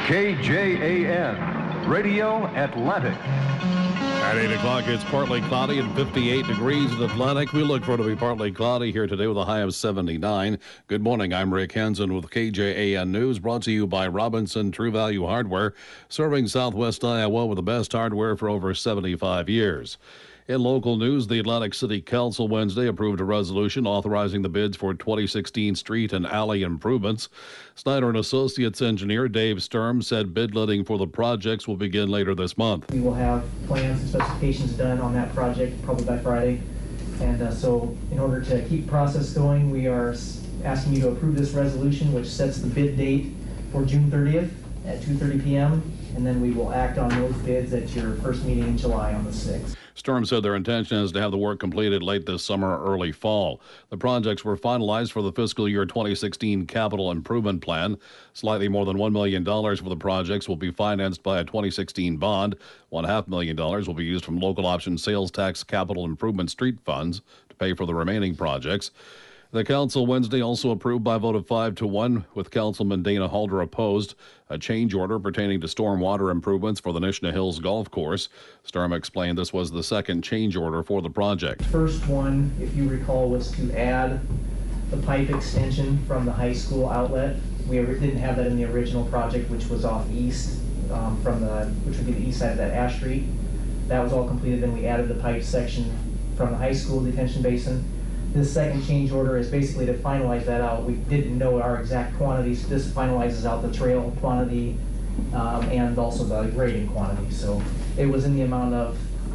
KJAN, Radio Atlantic. At 8 o'clock, it's partly cloudy and 58 degrees in Atlantic. We look for it to be partly cloudy here today with a high of 79. Good morning. I'm Rick Hansen with KJAN News, brought to you by Robinson True Value Hardware, serving Southwest Iowa with the best hardware for over 75 years. In local news, the Atlantic City Council Wednesday approved a resolution authorizing the bids for 2016 street and alley improvements. Snyder & Associates engineer Dave Sturm said bid letting for the projects will begin later this month. We will have plans and specifications done on that project probably by Friday. And so in order to keep the process going, we are asking you to approve this resolution, which sets the bid date for June 30th at 2:30 p.m. And then we will act on those bids at your first meeting in July on the 6th. Sturm said their intention is to have the work completed late this summer or early fall. The projects were finalized for the fiscal year 2016 capital improvement plan. Slightly more than $1 million for the projects will be financed by a 2016 bond. $1.5 million will be used from local option sales tax capital improvement street funds to pay for the remaining projects. The council Wednesday also approved by a vote of 5-1, with Councilman Dana Halder opposed, a change order pertaining to stormwater improvements for the Nishna Hills Golf Course. Sturm explained this was the second change order for the project. First one, if you recall, was to add the pipe extension from the high school outlet. We didn't have that in the original project, which was off east, which would be the east side of that Ash Street. That was all completed. Then we added the pipe section from the high school detention basin. This second change order is basically to finalize that out. We didn't know our exact quantities. This finalizes out the trail quantity and also the grading quantity. So it was in the amount of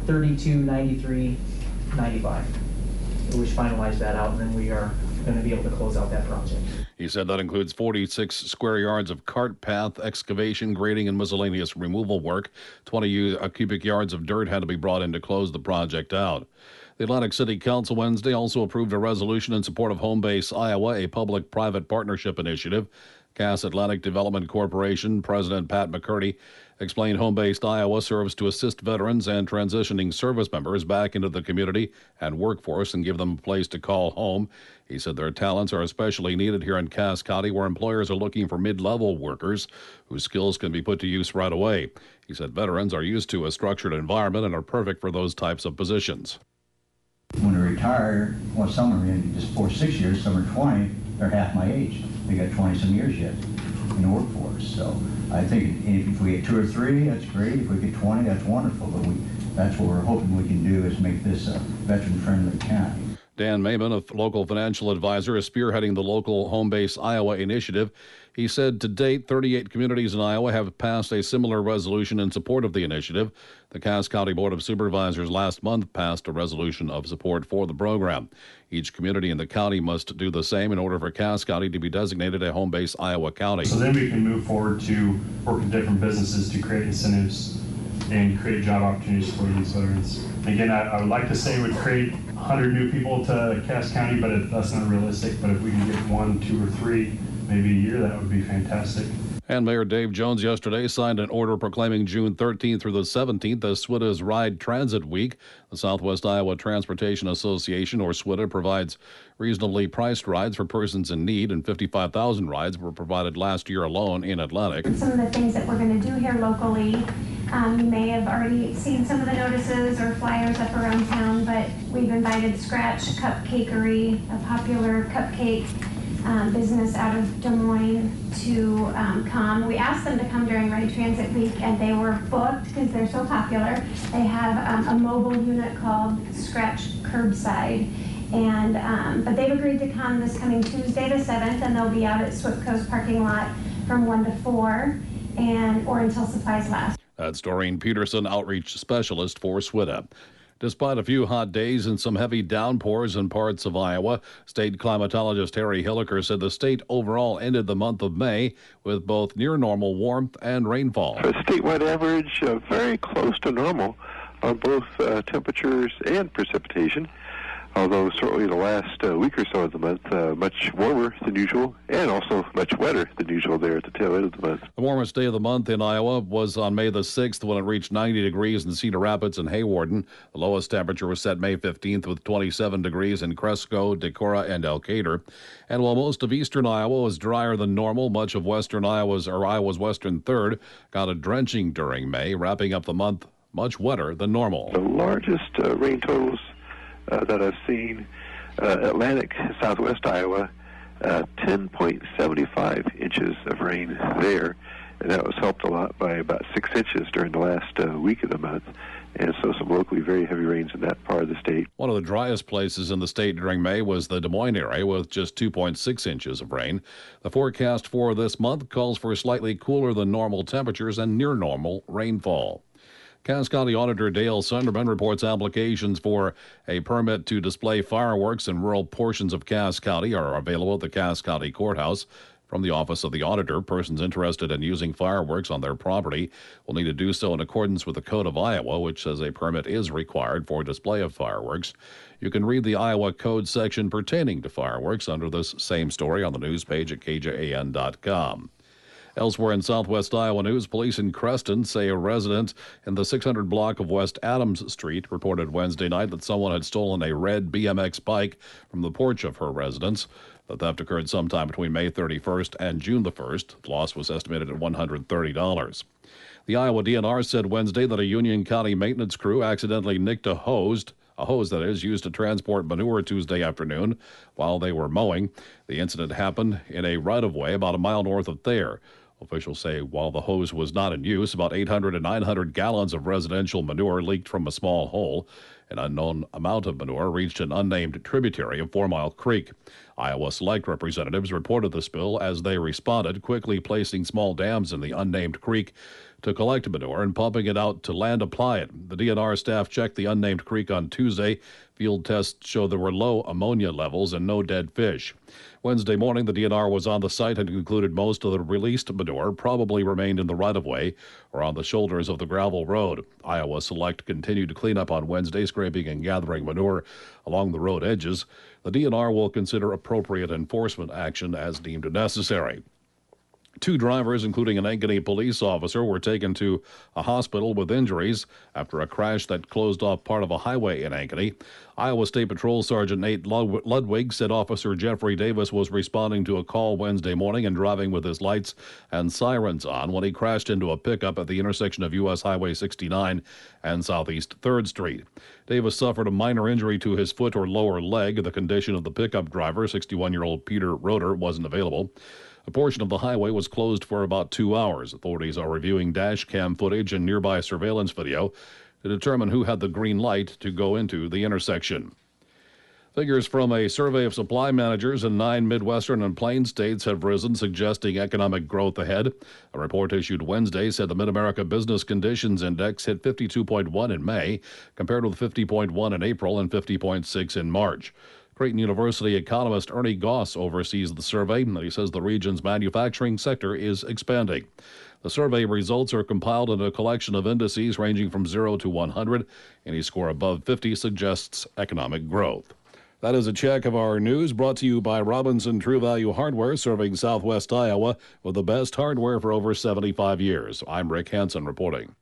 $32,93.95. We finalized that out, and then we are going to be able to close out that project. He said that includes 46 square yards of cart path, excavation, grading, and miscellaneous removal work. 20 cubic yards of dirt had to be brought in to close the project out. The Atlantic City Council Wednesday also approved a resolution in support of Home Base Iowa, a public-private partnership initiative. Cass Atlantic Development Corporation President Pat McCurdy explained Home Base Iowa serves to assist veterans and transitioning service members back into the community and workforce and give them a place to call home. He said their talents are especially needed here in Cass County, where employers are looking for mid-level workers whose skills can be put to use right away. He said veterans are used to a structured environment and are perfect for those types of positions. When they retire, well, some are in just 4 or 6 years, some are 20, they're half my age. They got 20-some years yet in the workforce. So I think if we get 2 or 3, that's great. If we get 20, that's wonderful. But that's what we're hoping we can do is make this a veteran-friendly county. Dan Mayman, a local financial advisor, is spearheading the local Home Base Iowa initiative. He said to date, 38 communities in Iowa have passed a similar resolution in support of the initiative. The Cass County Board of Supervisors last month passed a resolution of support for the program. Each community in the county must do the same in order for Cass County to be designated a Home Base Iowa county. So then we can move forward to work with different businesses to create incentives and create job opportunities for these veterans. Again, I would like to say we'd create 100 new people to Cass County, but that's not realistic. But if we can get 1, 2, or 3, maybe a year, that would be fantastic. And Mayor Dave Jones yesterday signed an order proclaiming June 13th through the 17th as SWITA's Ride Transit Week. The Southwest Iowa Transportation Association, or SWITA, provides reasonably priced rides for persons in need, and 55,000 rides were provided last year alone in Atlantic. Some of the things that we're going to do here locally, you may have already seen some of the notices or flyers up around town, but we've invited Scratch Cupcakery, a popular cupcake business out of Des Moines, to come. We asked them to come during Ride Transit Week, and they were booked because they're so popular. They have a mobile unit called Scratch Curbside, and but they've agreed to come this coming Tuesday the 7th, and they'll be out at Swift Coast parking lot from 1 to 4, or until supplies last. That's Doreen Peterson, outreach specialist for SWITA. Despite a few hot days and some heavy downpours in parts of Iowa, state climatologist Harry Hilliker said the state overall ended the month of May with both near normal warmth and rainfall. A statewide average very close to normal on both temperatures and precipitation. although certainly the last week or so of the month, much warmer than usual, and also much wetter than usual there at the tail end of the month. The warmest day of the month in Iowa was on May the 6th when it reached 90 degrees in Cedar Rapids and Hawarden. The lowest temperature was set May 15th with 27 degrees in Cresco, Decorah, and Elkader. And while most of eastern Iowa was drier than normal, much of western Iowa's western third got a drenching during May, wrapping up the month much wetter than normal. The largest rain totals that I've seen, Atlantic, southwest Iowa, 10.75 inches of rain there, and that was helped a lot by about 6 inches during the last week of the month, and so some locally very heavy rains in that part of the state. One of the driest places in the state during May was the Des Moines area with just 2.6 inches of rain. The forecast for this month calls for slightly cooler than normal temperatures and near normal rainfall. Cass County Auditor Dale Sunderman reports applications for a permit to display fireworks in rural portions of Cass County are available at the Cass County Courthouse. From the Office of the Auditor, persons interested in using fireworks on their property will need to do so in accordance with the Code of Iowa, which says a permit is required for display of fireworks. You can read the Iowa Code section pertaining to fireworks under this same story on the news page at kjan.com. Elsewhere in southwest Iowa news, police in Creston say a resident in the 600 block of West Adams Street reported Wednesday night that someone had stolen a red BMX bike from the porch of her residence. The theft occurred sometime between May 31st and June the 1st. The loss was estimated at $130. The Iowa DNR said Wednesday that a Union County maintenance crew accidentally nicked a hose that is used to transport manure Tuesday afternoon while they were mowing. The incident happened in a right-of-way about a mile north of Thayer. Officials say while the hose was not in use, about 800 to 900 gallons of residential manure leaked from a small hole. An unknown amount of manure reached an unnamed tributary of 4 Mile Creek. Iowa Select representatives reported the spill as they responded, quickly placing small dams in the unnamed creek to collect manure and pumping it out to land apply it. The DNR staff checked the unnamed creek on Tuesday. Field tests show there were low ammonia levels and no dead fish. Wednesday morning, the DNR was on the site and concluded most of the released manure probably remained in the right-of-way or on the shoulders of the gravel road. Iowa Select continued to clean up on Wednesday, scraping and gathering manure along the road edges. The DNR will consider appropriate enforcement action as deemed necessary. 2 drivers, including an Ankeny police officer, were taken to a hospital with injuries after a crash that closed off part of a highway in Ankeny. Iowa State Patrol Sergeant Nate Ludwig said Officer Jeffrey Davis was responding to a call Wednesday morning and driving with his lights and sirens on when he crashed into a pickup at the intersection of U.S. Highway 69 and Southeast 3rd Street. Davis suffered a minor injury to his foot or lower leg. The condition of the pickup driver, 61-year-old Peter Roeder, wasn't available. A portion of the highway was closed for about 2 hours. Authorities are reviewing dash cam footage and nearby surveillance video to determine who had the green light to go into the intersection. Figures from a survey of supply managers in 9 Midwestern and Plains states have risen, suggesting economic growth ahead. A report issued Wednesday said the Mid-America Business Conditions Index hit 52.1 in May, compared with 50.1 in April and 50.6 in March. Creighton University economist Ernie Goss oversees the survey, and he says the region's manufacturing sector is expanding. The survey results are compiled in a collection of indices ranging from 0 to 100. Any score above 50 suggests economic growth. That is a check of our news brought to you by Robinson True Value Hardware, serving southwest Iowa with the best hardware for over 75 years. I'm Rick Hansen reporting.